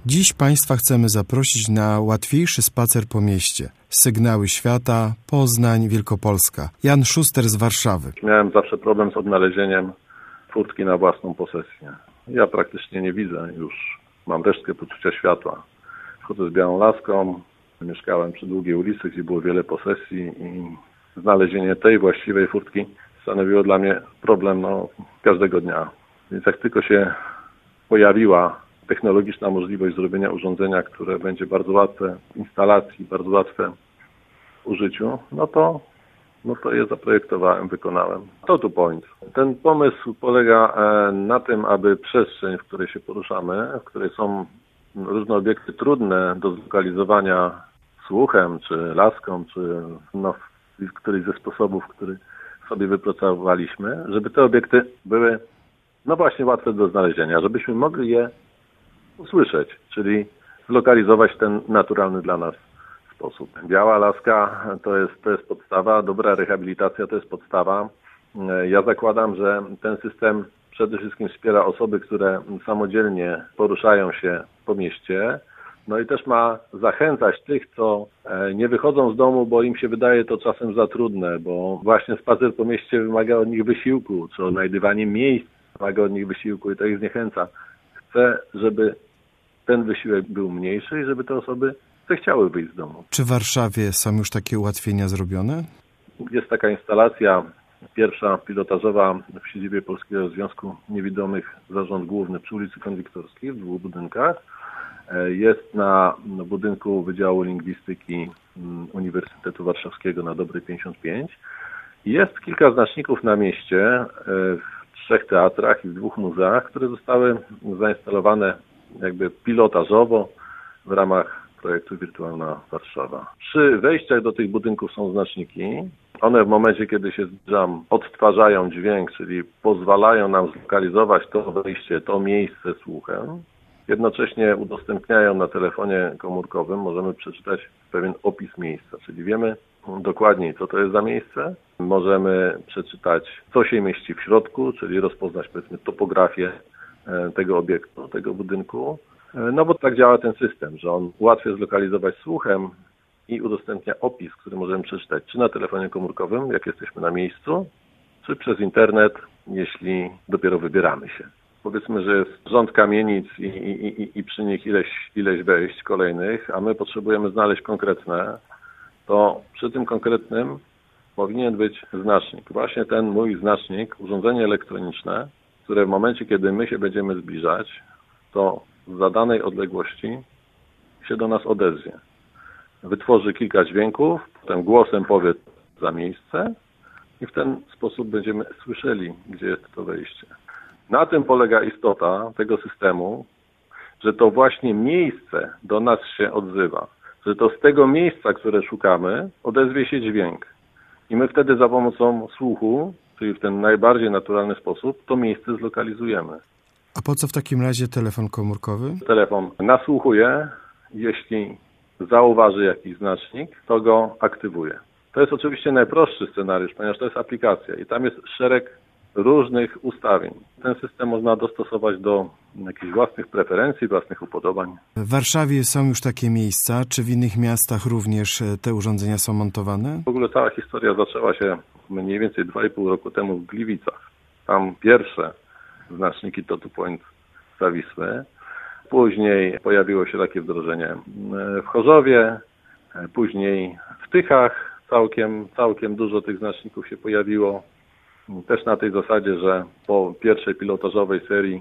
Dziś Państwa chcemy zaprosić na łatwiejszy spacer po mieście. Sygnały świata, Poznań, Wielkopolska. Jan Szuster z Warszawy. Miałem zawsze problem z odnalezieniem furtki na własną posesję. Ja praktycznie nie widzę już. Mam resztkę poczucia światła. Chodzę z białą laską. Mieszkałem przy Długiej ulicy, gdzie było wiele posesji i znalezienie tej właściwej furtki stanowiło dla mnie problem każdego dnia. Więc jak tylko się pojawiła technologiczna możliwość zrobienia urządzenia, które będzie bardzo łatwe w instalacji, bardzo łatwe w użyciu, no to je zaprojektowałem, wykonałem. To tu point. Ten pomysł polega na tym, aby przestrzeń, w której się poruszamy, w której są różne obiekty trudne do zlokalizowania słuchem, czy laską, czy któryś ze sposobów, który sobie wypracowaliśmy, żeby te obiekty były właśnie łatwe do znalezienia, żebyśmy mogli je usłyszeć, czyli zlokalizować w ten naturalny dla nas sposób. Biała laska to jest podstawa, dobra rehabilitacja to jest podstawa. Ja zakładam, że ten system przede wszystkim wspiera osoby, które samodzielnie poruszają się po mieście, i też ma zachęcać tych, co nie wychodzą z domu, bo im się wydaje to czasem za trudne, bo właśnie spacer po mieście wymaga od nich wysiłku, czy odnajdywanie miejsc wymaga od nich wysiłku i to ich zniechęca. Chcę, żeby ten wysiłek był mniejszy i żeby te osoby chciały wyjść z domu. Czy w Warszawie są już takie ułatwienia zrobione? Jest taka instalacja, pierwsza pilotażowa w siedzibie Polskiego Związku Niewidomych, Zarząd Główny przy ulicy Konwiktorskiej w 2 budynkach. Jest na budynku Wydziału Lingwistyki Uniwersytetu Warszawskiego na Dobrej 55. Jest kilka znaczników na mieście w 3 teatrach i w 2 muzeach, które zostały zainstalowane jakby pilotażowo w ramach projektu Wirtualna Warszawa. Przy wejściach do tych budynków są znaczniki. One w momencie, kiedy się zbliżam, odtwarzają dźwięk, czyli pozwalają nam zlokalizować to wejście, to miejsce słuchem. Jednocześnie udostępniają na telefonie komórkowym, możemy przeczytać pewien opis miejsca, czyli wiemy dokładniej, co to jest za miejsce. Możemy przeczytać, co się mieści w środku, czyli rozpoznać, powiedzmy, topografię tego obiektu, tego budynku. Bo tak działa ten system, że on łatwiej zlokalizować słuchem i udostępnia opis, który możemy przeczytać czy na telefonie komórkowym, jak jesteśmy na miejscu, czy przez internet, jeśli dopiero wybieramy się. Powiedzmy, że jest rząd kamienic i przy nich ileś wejść kolejnych, a my potrzebujemy znaleźć konkretne, to przy tym konkretnym powinien być znacznik. Właśnie ten mój znacznik, urządzenie elektroniczne, które w momencie, kiedy my się będziemy zbliżać, to z zadanej odległości się do nas odezwie. Wytworzy kilka dźwięków, potem głosem powie za miejsce i w ten sposób będziemy słyszeli, gdzie jest to wejście. Na tym polega istota tego systemu, że to właśnie miejsce do nas się odzywa. Że to z tego miejsca, które szukamy, odezwie się dźwięk. I my wtedy za pomocą słuchu, czyli w ten najbardziej naturalny sposób, to miejsce zlokalizujemy. A po co w takim razie telefon komórkowy? Telefon nasłuchuje, jeśli zauważy jakiś znacznik, to go aktywuje. To jest oczywiście najprostszy scenariusz, ponieważ to jest aplikacja i tam jest szereg różnych ustawień. Ten system można dostosować do jakichś własnych preferencji, własnych upodobań. W Warszawie są już takie miejsca, czy w innych miastach również te urządzenia są montowane? W ogóle cała historia zaczęła się mniej więcej 2,5 roku temu w Gliwicach. Tam pierwsze znaczniki To2 Point zawisły. Później pojawiło się takie wdrożenie w Chorzowie, później w Tychach całkiem dużo tych znaczników się pojawiło. Też na tej zasadzie, że po pierwszej pilotażowej serii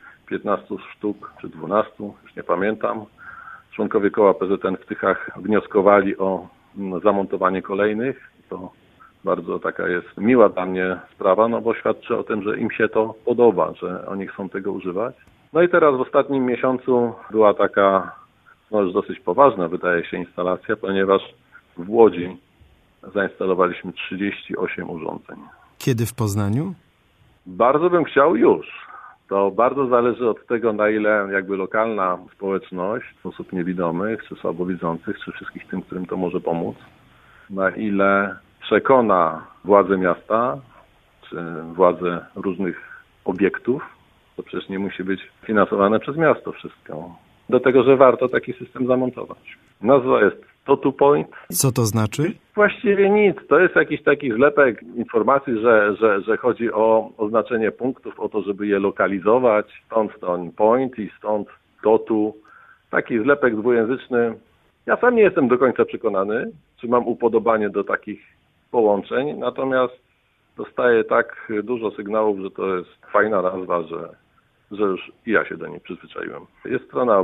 15 sztuk czy 12, już nie pamiętam, członkowie koła PZN w Tychach wnioskowali o zamontowanie kolejnych. To bardzo taka jest miła dla mnie sprawa, bo świadczy o tym, że im się to podoba, że oni chcą tego używać. I teraz w ostatnim miesiącu była taka już dosyć poważna, wydaje się, instalacja, ponieważ w Łodzi zainstalowaliśmy 38 urządzeń. Kiedy w Poznaniu? Bardzo bym chciał już. To bardzo zależy od tego, na ile jakby lokalna społeczność osób niewidomych, czy słabowidzących, czy wszystkich tym, którym to może pomóc, na ile przekona władze miasta, czy władze różnych obiektów, to przecież nie musi być finansowane przez miasto wszystko. do tego, że warto taki system zamontować. Nazwa jest To2Point. Co to znaczy? Właściwie nic. To jest jakiś taki zlepek informacji, że chodzi o oznaczenie punktów, o to, żeby je lokalizować. Stąd ten point i stąd to-tu. Taki zlepek dwujęzyczny. Ja sam nie jestem do końca przekonany, czy mam upodobanie do takich połączeń, natomiast dostaję tak dużo sygnałów, że to jest fajna nazwa, że już i ja się do niej przyzwyczaiłem. Jest strona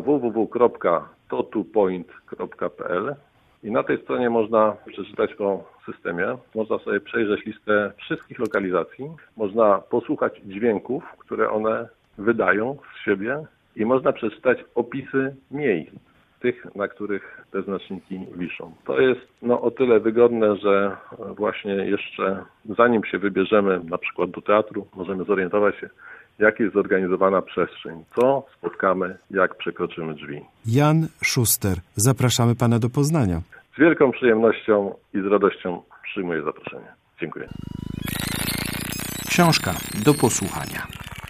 www.to2point.pl i na tej stronie można przeczytać o systemie. Można sobie przejrzeć listę wszystkich lokalizacji. Można posłuchać dźwięków, które one wydają z siebie i można przeczytać opisy miejsc, tych, na których te znaczniki wiszą. To jest o tyle wygodne, że właśnie jeszcze zanim się wybierzemy na przykład do teatru, możemy zorientować się, jak jest zorganizowana przestrzeń, co spotkamy, jak przekroczymy drzwi. Jan Szuster, zapraszamy pana do Poznania. Z wielką przyjemnością i z radością przyjmuję zaproszenie. Dziękuję. Książka do posłuchania.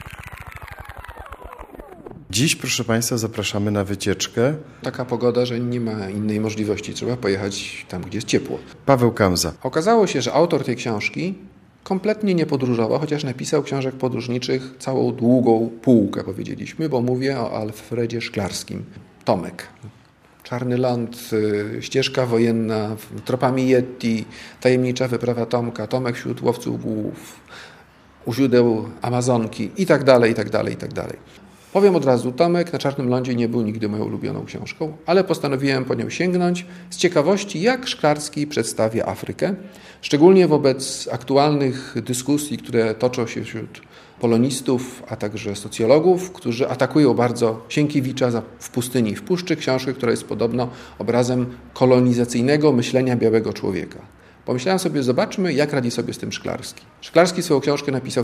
Dziś, proszę państwa, zapraszamy na wycieczkę. Taka pogoda, że nie ma innej możliwości. Trzeba pojechać tam, gdzie jest ciepło. Paweł Kamza. Okazało się, że autor tej książki kompletnie nie podróżował, chociaż napisał książek podróżniczych całą długą półkę, powiedzieliśmy, bo mówię o Alfredzie Szklarskim. Tomek. Czarny ląd, ścieżka wojenna, tropami Yeti, tajemnicza wyprawa Tomka, Tomek wśród łowców głów, u źródeł Amazonki i tak dalej, i tak dalej, i tak dalej. Powiem od razu, Tomek na Czarnym Lądzie nie był nigdy moją ulubioną książką, ale postanowiłem po nią sięgnąć z ciekawości, jak Szklarski przedstawia Afrykę, szczególnie wobec aktualnych dyskusji, które toczą się wśród polonistów, a także socjologów, którzy atakują bardzo Sienkiewicza w Pustyni i w Puszczy, książkę, która jest podobno obrazem kolonizacyjnego myślenia białego człowieka. Pomyślałem sobie, zobaczmy, jak radzi sobie z tym Szklarski. Szklarski swoją książkę napisał w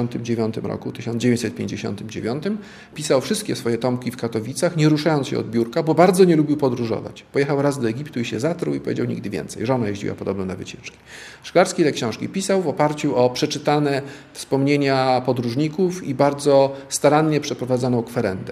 1959. Pisał wszystkie swoje tomki w Katowicach, nie ruszając się od biurka, bo bardzo nie lubił podróżować. Pojechał raz do Egiptu i się zatruł i powiedział nigdy więcej. Żona jeździła podobno na wycieczki. Szklarski te książki pisał w oparciu o przeczytane wspomnienia podróżników i bardzo starannie przeprowadzoną kwerendę.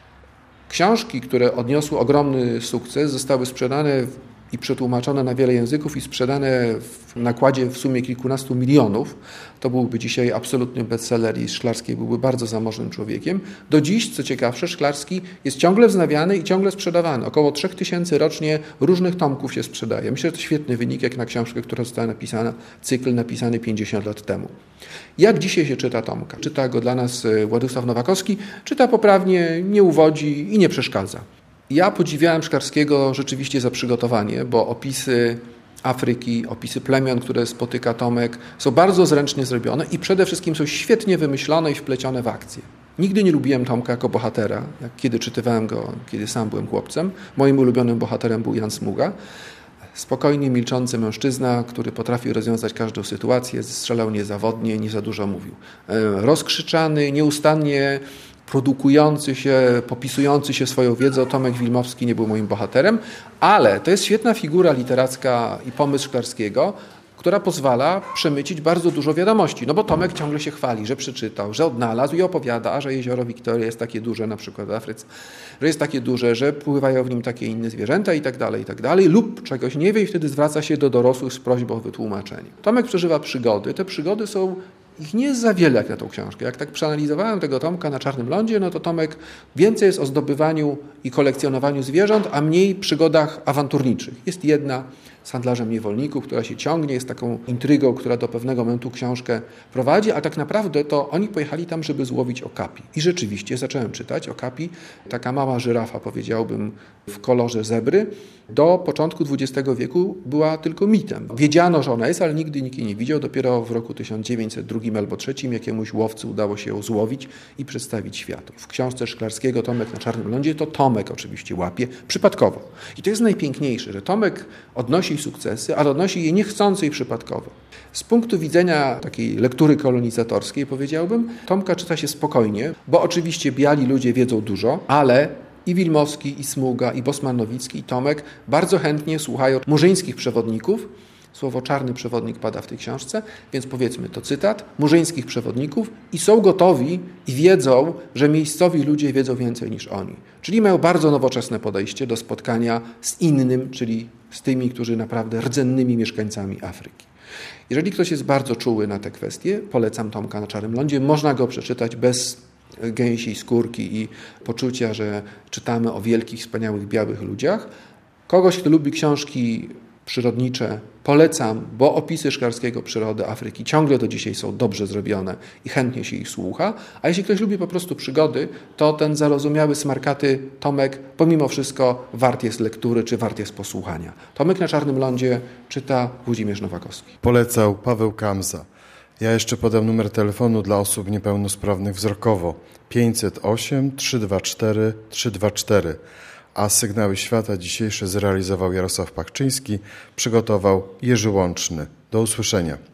Książki, które odniosły ogromny sukces, zostały sprzedane i przetłumaczone na wiele języków i sprzedane w nakładzie w sumie kilkunastu milionów. To byłby dzisiaj absolutny bestseller i Szklarski byłby bardzo zamożnym człowiekiem. Do dziś, co ciekawsze, Szklarski jest ciągle wznawiany i ciągle sprzedawany. Około 3000 rocznie różnych tomków się sprzedaje. Myślę, że to świetny wynik, jak na książkę, która została napisana, cykl napisany 50 lat temu. Jak dzisiaj się czyta Tomka? Czyta go dla nas Władysław Nowakowski, czyta poprawnie, nie uwodzi i nie przeszkadza. Ja podziwiałem Szklarskiego rzeczywiście za przygotowanie, bo opisy Afryki, opisy plemion, które spotyka Tomek, są bardzo zręcznie zrobione i przede wszystkim są świetnie wymyślone i wplecione w akcję. Nigdy nie lubiłem Tomka jako bohatera, jak kiedy czytywałem go, kiedy sam byłem chłopcem. Moim ulubionym bohaterem był Jan Smuga. Spokojnie, milczący mężczyzna, który potrafił rozwiązać każdą sytuację, strzelał niezawodnie, nie za dużo mówił. Rozkrzyczany, nieustannie produkujący się, popisujący się swoją wiedzą, Tomek Wilmowski nie był moim bohaterem, ale to jest świetna figura literacka i pomysł Szklarskiego, która pozwala przemycić bardzo dużo wiadomości. No bo Tomek ciągle się chwali, że przeczytał, że odnalazł i opowiada, że jezioro Wiktoria jest takie duże, na przykład w Afryce, że jest takie duże, że pływają w nim takie inne zwierzęta i tak dalej, lub czegoś nie wie i wtedy zwraca się do dorosłych z prośbą o wytłumaczenie. Tomek przeżywa przygody. Te przygody są ich nie jest za wiele jak na tą książkę. Jak tak przeanalizowałem tego Tomka na Czarnym Lądzie, no to Tomek więcej jest o zdobywaniu i kolekcjonowaniu zwierząt, a mniej przygodach awanturniczych. Jest jedna z handlarzem niewolników, która się ciągnie, jest taką intrygą, która do pewnego momentu książkę prowadzi, a tak naprawdę to oni pojechali tam, żeby złowić okapi. I rzeczywiście zacząłem czytać okapi. Taka mała żyrafa, powiedziałbym, w kolorze zebry, do początku XX wieku była tylko mitem. Wiedziano, że ona jest, ale nigdy nikt jej nie widział. Dopiero w roku 1902 albo 1903 jakiemuś łowcy udało się ją złowić i przedstawić światu. W książce Szklarskiego Tomek na Czarnym Lądzie to Tomek oczywiście łapie przypadkowo. I to jest najpiękniejsze, że Tomek odnosi sukcesy, ale odnosi je niechcący i przypadkowo. Z punktu widzenia takiej lektury kolonizatorskiej, powiedziałbym, Tomka czyta się spokojnie, bo oczywiście biali ludzie wiedzą dużo, ale i Wilmowski, i Smuga, i Bosman-Nowicki, i Tomek bardzo chętnie słuchają murzyńskich przewodników, Słowo czarny przewodnik pada w tej książce, więc powiedzmy to cytat murzyńskich przewodników i są gotowi i wiedzą, że miejscowi ludzie wiedzą więcej niż oni. Czyli mają bardzo nowoczesne podejście do spotkania z innym, czyli z tymi, którzy naprawdę rdzennymi mieszkańcami Afryki. Jeżeli ktoś jest bardzo czuły na te kwestie, polecam Tomka na Czarnym Lądzie. Można go przeczytać bez gęsiej skórki i poczucia, że czytamy o wielkich, wspaniałych, białych ludziach. Kogoś, kto lubi książki przyrodnicze, polecam, bo opisy Szklarskiego przyrody Afryki ciągle do dzisiaj są dobrze zrobione i chętnie się ich słucha. A jeśli ktoś lubi po prostu przygody, to ten zarozumiały, smarkaty Tomek pomimo wszystko wart jest lektury czy wart jest posłuchania. Tomek na Czarnym Lądzie czyta Włodzimierz Nowakowski. Polecał Paweł Kamza. Ja jeszcze podam numer telefonu dla osób niepełnosprawnych wzrokowo 508 324 324. A Sygnały Świata dzisiejsze zrealizował Jarosław Pachczyński, przygotował Jerzy Łączny. Do usłyszenia.